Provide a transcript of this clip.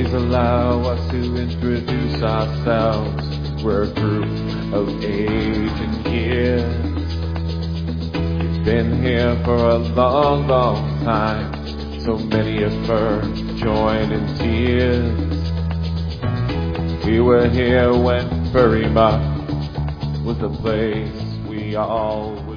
Please allow us to introduce ourselves. We're a group of age and years. We've been here for a long, long time. So many have first joined in tears. We were here when Furry Muck was the place we all